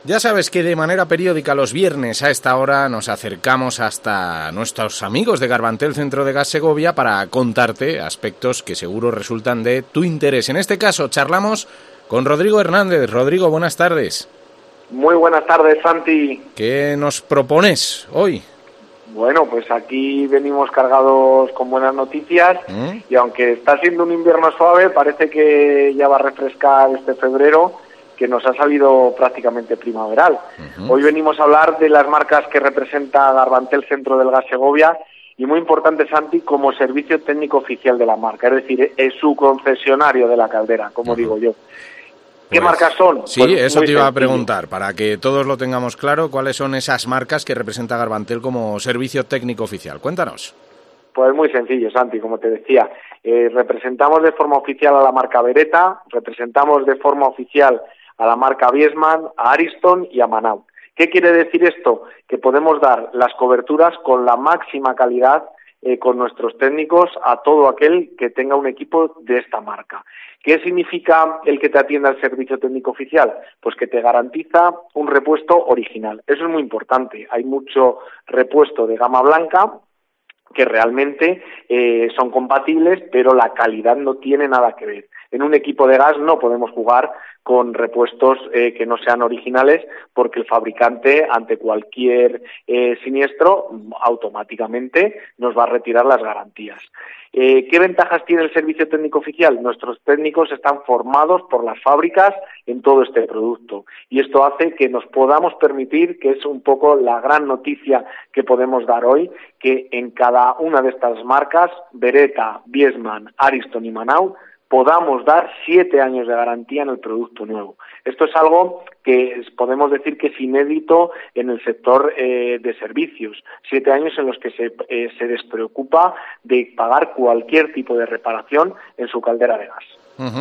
Ya sabes que de manera periódica los viernes a esta hora nos acercamos hasta nuestros amigos de Garbantel Centro de Gas Segovia para contarte aspectos que seguro resultan de tu interés. En este caso charlamos con Rodrigo Hernández. Rodrigo, buenas tardes. Muy buenas tardes, Santi. ¿Qué nos propones hoy? Bueno, pues aquí venimos cargados con buenas noticias y aunque está siendo un invierno suave, parece que ya va a refrescar este febrero, que nos ha salido prácticamente primaveral. Hoy venimos a hablar de las marcas que representa Garbantel Centro del Gas Segovia y muy importante, Santi, como servicio técnico oficial de la marca, es decir, es su concesionario de la caldera, como digo yo. ¿Qué marcas son? Sí, pues eso te iba a preguntar, para que todos lo tengamos claro, ¿cuáles son esas marcas que representa Garbantel como servicio técnico oficial? Cuéntanos. Pues muy sencillo, Santi, como te decía. Representamos de forma oficial a la marca Beretta, representamos de forma oficial a la marca Viessmann, a Ariston y a Manaut. ¿Qué quiere decir esto? Que podemos dar las coberturas con la máxima calidad con nuestros técnicos a todo aquel que tenga un equipo de esta marca. ¿Qué significa el que te atienda el servicio técnico oficial? Pues que te garantiza un repuesto original. Eso es muy importante. Hay mucho repuesto de gama blanca que realmente son compatibles, pero la calidad no tiene nada que ver. En un equipo de gas no podemos jugar con repuestos que no sean originales, porque el fabricante, ante cualquier siniestro, automáticamente nos va a retirar las garantías. ¿Qué ventajas tiene el servicio técnico oficial? Nuestros técnicos están formados por las fábricas en todo este producto y esto hace que nos podamos permitir, que es un poco la gran noticia que podemos dar hoy, que en cada una de estas marcas, Beretta, Viessmann, Ariston y Manaut, podamos dar 7 años de garantía en el producto nuevo. Esto es algo que podemos decir que es inédito en el sector de servicios. 7 años en los que se despreocupa de pagar cualquier tipo de reparación en su caldera de gas.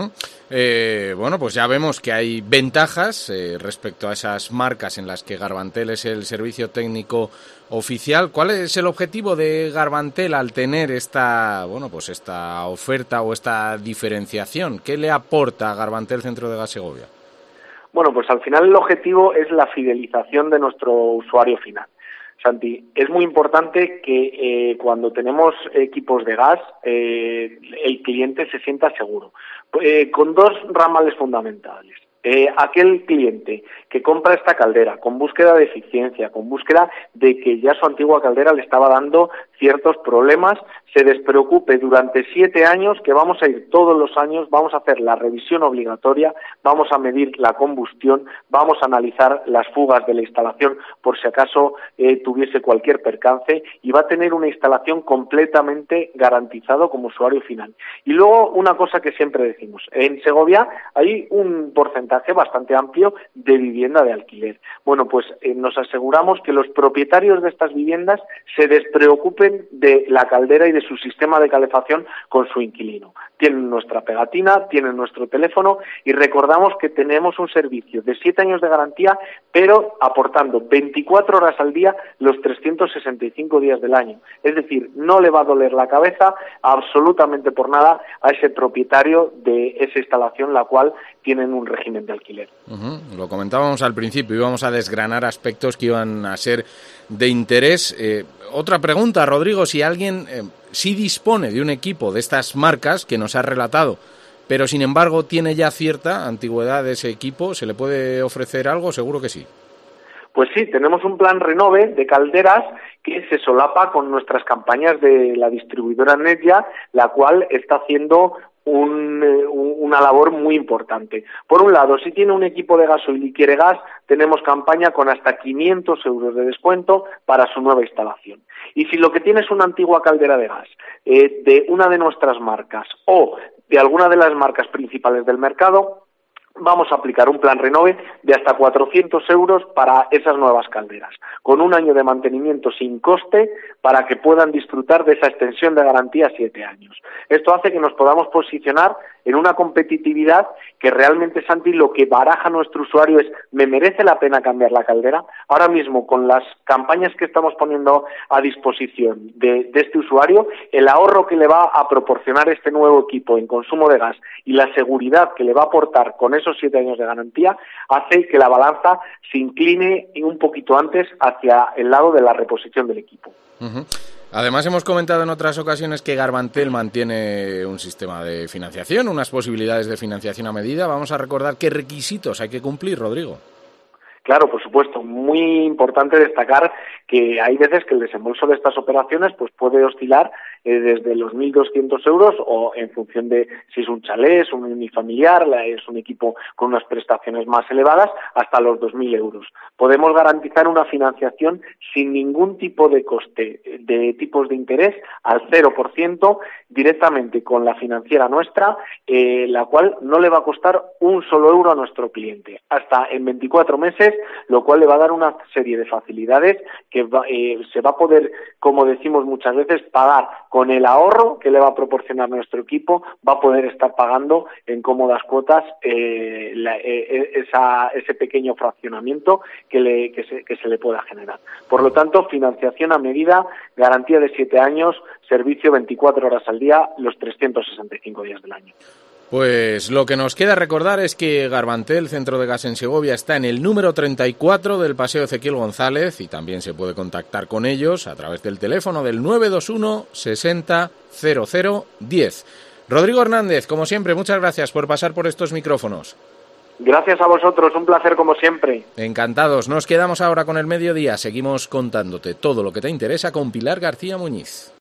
Bueno, pues ya vemos que hay ventajas respecto a esas marcas en las que Garbantel es el servicio técnico oficial. ¿Cuál es el objetivo de Garbantel al tener esta oferta o esta diferenciación? ¿Qué le aporta a Garbantel Centro de Gas Segovia? Bueno, pues al final el objetivo es la fidelización de nuestro usuario final. Santi, es muy importante que cuando tenemos equipos de gas, el cliente se sienta seguro, con dos ramales fundamentales. Aquel cliente que compra esta caldera con búsqueda de eficiencia, con búsqueda de que ya su antigua caldera le estaba dando ciertos problemas, se despreocupe durante 7 años, que vamos a ir todos los años, vamos a hacer la revisión obligatoria, vamos a medir la combustión, vamos a analizar las fugas de la instalación por si acaso tuviese cualquier percance y va a tener una instalación completamente garantizado como usuario final. Y luego una cosa que siempre decimos, en Segovia hay un porcentaje bastante amplio de vivienda de alquiler. Bueno, pues nos aseguramos que los propietarios de estas viviendas se despreocupen de la caldera y de su sistema de calefacción con su inquilino. Tienen nuestra pegatina, tienen nuestro teléfono y recordamos que tenemos un servicio de 7 años de garantía, pero aportando 24 horas al día los 365 días del año. Es decir, no le va a doler la cabeza absolutamente por nada a ese propietario de esa instalación, la cual tienen un régimen de alquiler. Lo comentábamos al principio, íbamos a desgranar aspectos que iban a ser de interés. Otra pregunta, Rodrigo, si alguien sí dispone de un equipo de estas marcas que nos has relatado, pero sin embargo tiene ya cierta antigüedad de ese equipo, ¿se le puede ofrecer algo? Seguro que sí. Pues sí, tenemos un plan Renove de calderas que se solapa con nuestras campañas de la distribuidora Netja, la cual está haciendo una labor muy importante. Por un lado, si tiene un equipo de gasoil y quiere gas, tenemos campaña con hasta 500 euros de descuento para su nueva instalación. Y si lo que tiene es una antigua caldera de gas de una de nuestras marcas o de alguna de las marcas principales del mercado, vamos a aplicar un plan Renove de hasta 400 euros para esas nuevas calderas, con un año de mantenimiento sin coste para que puedan disfrutar de esa extensión de garantía 7 años. Esto hace que nos podamos posicionar en una competitividad que realmente, Santi, lo que baraja nuestro usuario es: ¿me merece la pena cambiar la caldera? Ahora mismo, con las campañas que estamos poniendo a disposición de este usuario, el ahorro que le va a proporcionar este nuevo equipo en consumo de gas y la seguridad que le va a aportar con esos 7 años de garantía, hace que la balanza se incline un poquito antes hacia el lado de la reposición del equipo. Uh-huh. Además, hemos comentado en otras ocasiones que Garbantel mantiene un sistema de financiación, unas posibilidades de financiación a medida. Vamos a recordar qué requisitos hay que cumplir, Rodrigo. Claro, por supuesto, muy importante destacar que hay veces que el desembolso de estas operaciones pues puede oscilar desde los 1.200 euros o en función de si es un chalet, es un unifamiliar, es un equipo con unas prestaciones más elevadas, hasta los 2.000 euros. Podemos garantizar una financiación sin ningún tipo de coste de tipos de interés al 0% directamente con la financiera nuestra, la cual no le va a costar un solo euro a nuestro cliente, hasta en 24 meses, lo cual le va a dar una serie de facilidades que se va a poder, como decimos muchas veces, pagar con el ahorro que le va a proporcionar nuestro equipo, va a poder estar pagando en cómodas cuotas ese pequeño fraccionamiento que se le pueda generar. Por lo tanto, financiación a medida, garantía de 7 años, servicio 24 horas al día, los 365 días del año. Pues lo que nos queda recordar es que Garbantel, Centro de Gas en Segovia, está en el número 34 del Paseo Ezequiel González y también se puede contactar con ellos a través del teléfono del 921 60 00 10. Rodrigo Hernández, como siempre, muchas gracias por pasar por estos micrófonos. Gracias a vosotros, un placer como siempre. Encantados, nos quedamos ahora con el mediodía, seguimos contándote todo lo que te interesa con Pilar García Muñiz.